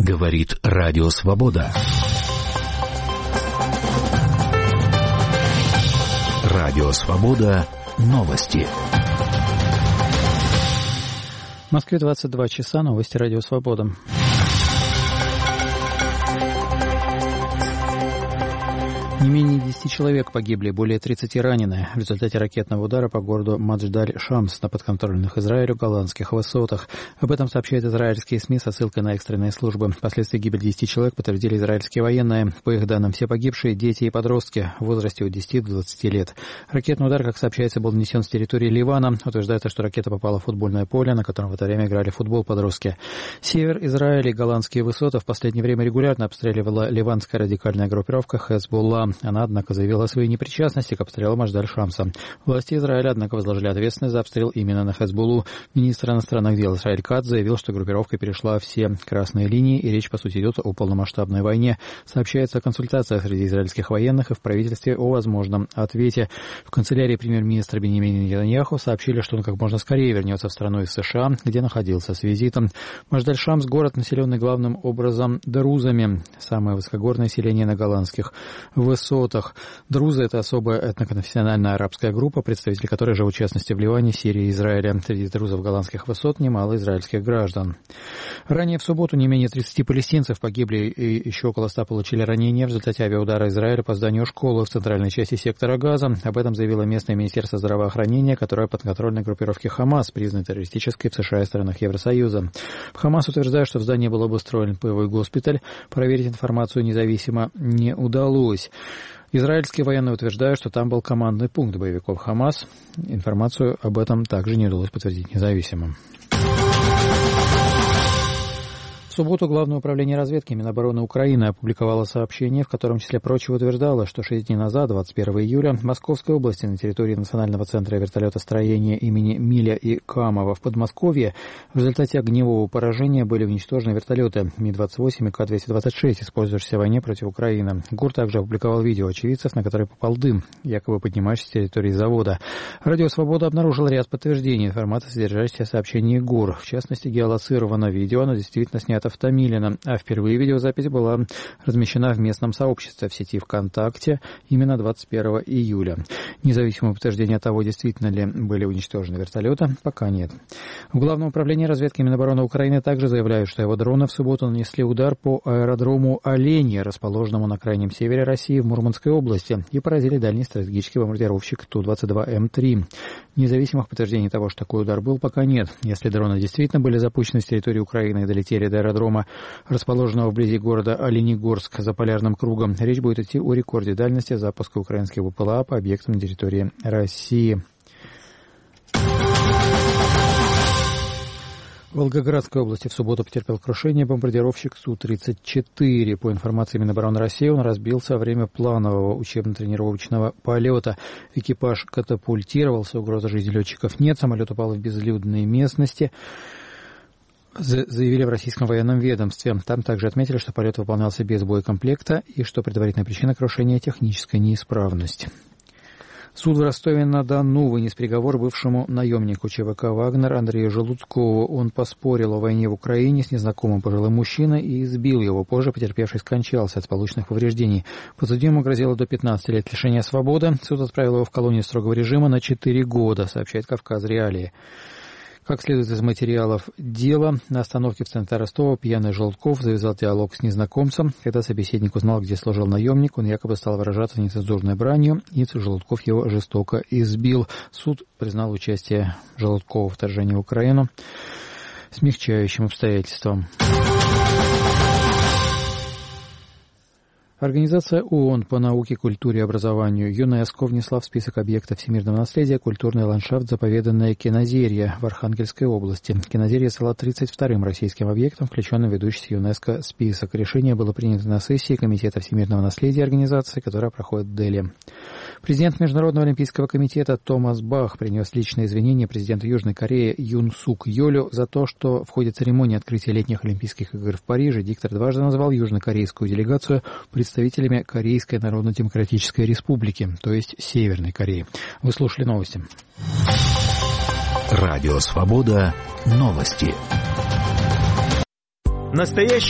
Говорит Радио Свобода. Радио Свобода. Новости. В Москве 22 часа. Новости Радио Свобода. Не менее 10 человек погибли, более 30 ранены в результате ракетного удара по городу Мадждаль-Шамс на подконтрольных Израилю голландских высотах. Об этом сообщают израильские СМИ со ссылкой на экстренные службы. Последствия гибели 10 человек подтвердили израильские военные. По их данным, все погибшие – дети и подростки в возрасте от 10 до 20 лет. Ракетный удар, как сообщается, был нанесен с территории Ливана. Утверждается, что ракета попала в футбольное поле, на котором в это время играли в футбол подростки. Север Израиля и голландские высоты в последнее время регулярно обстреливала ливанская радикальная группировка Хезболла. Она, однако, заявила о своей непричастности к обстрелу Мадждаль-Шамса. Власти Израиля, однако, возложили ответственность за обстрел именно на Хезболлу. Министр иностранных дел Исраэль Катц заявил, что группировка перешла все красные линии, и речь, по сути, идет о полномасштабной войне. Сообщается о консультациях среди израильских военных и в правительстве о возможном ответе. В канцелярии премьер-министра Биньямина Нетаньяху сообщили, что он как можно скорее вернется в страну из США, где находился с визитом. Мадждаль-Шамс – город, населенный главным образом друзами. Самое высокогорное селение на голландских высотах. Друзы – это особая этноконфессиональная арабская группа, представители которой живут, в частности, в Ливане, Сирии и Израиле. Среди друзов голландских высот немало израильских граждан. Ранее в субботу не менее 30 палестинцев погибли и еще около 100 получили ранения в результате авиаудара Израиля по зданию школы в центральной части сектора Газа. Об этом заявило местное министерство здравоохранения, которое подконтрольной группировке Хамас, признанной террористической в США и странах Евросоюза. Хамас утверждает, что в здании был обустроен боевой госпиталь. Проверить информацию независимо не удалось. Израильские военные утверждают, что там был командный пункт боевиков Хамас. Информацию об этом также не удалось подтвердить независимо. В субботу Главное управление разведки Минобороны Украины опубликовало сообщение, в котором, в числе прочего, утверждало, что 6 дней назад, 21 июля, в Московской области на территории Национального центра вертолетостроения имени Миля и Камова в Подмосковье в результате огневого поражения были уничтожены вертолеты Ми-28 и К-226, использующиеся в войне против Украины. ГУР также опубликовал видео очевидцев, на которое попал дым, якобы поднимающийся с территории завода. Радио «Свобода» обнаружило ряд подтверждений информации, содержащейся в сообщении ГУР. В частности, геолоцировано видео, оно действительно снято в Томилино, а впервые видеозапись была размещена в местном сообществе в сети ВКонтакте именно 21 июля. Независимого подтверждения того, действительно ли были уничтожены вертолеты, пока нет. В Главном управлении разведки Минобороны Украины также заявляют, что его дроны в субботу нанесли удар по аэродрому Оленье, расположенному на крайнем севере России в Мурманской области, и поразили дальний стратегический бомбардировщик Ту-22М3. Независимых подтверждений того, что такой удар был, пока нет. Если дроны действительно были запущены с территории Украины и долетели до аэродрома, расположенного вблизи города Оленегорск за полярным кругом, речь будет идти о рекорде дальности запуска украинских ВПЛА по объектам на территории России. В Волгоградской области в субботу потерпел крушение бомбардировщик Су-34. По информации Минобороны России, он разбился во время планового учебно-тренировочного полета. Экипаж катапультировался, угрозы жизни летчиков нет, самолет упал в безлюдные местности, заявили в российском военном ведомстве. Там также отметили, что полет выполнялся без боекомплекта и что предварительная причина крушения – техническая неисправность. Суд в Ростове-на-Дону вынес приговор бывшему наемнику ЧВК «Вагнер» Андрею Желудкову. Он поспорил о войне в Украине с незнакомым пожилым мужчиной и избил его. Позже потерпевший скончался от полученных повреждений. Подсудимому грозило до 15 лет лишения свободы. Суд отправил его в колонию строгого режима на 4 года, сообщает «Кавказ Реалии». Как следует из материалов дела, на остановке в центре Ростова пьяный Желудков завязал диалог с незнакомцем. Когда собеседник узнал, где служил наемник, он якобы стал выражаться нецензурной бранью, и Желудков его жестоко избил. Суд признал участие Желудкова в вторжении в Украину смягчающим обстоятельством. Организация ООН по науке, культуре и образованию ЮНЕСКО внесла в список объектов всемирного наследия культурный ландшафт заповеданное Кинозерье в Архангельской области. Кинозерье стало 32-м российским объектом, включенным в ведущийся ЮНЕСКО список. Решение было принято на сессии Комитета всемирного наследия организации, которая проходит в Дели. Президент Международного олимпийского комитета Томас Бах принес личные извинения президенту Южной Кореи Юн Сук Йолю за то, что в ходе церемонии открытия летних Олимпийских игр в Париже диктор дважды назвал южнокорейскую делегацию представителями Корейской Народно-Демократической Республики, то есть Северной Кореи. Вы слушали новости. Радио «Свобода». Новости. Настоящий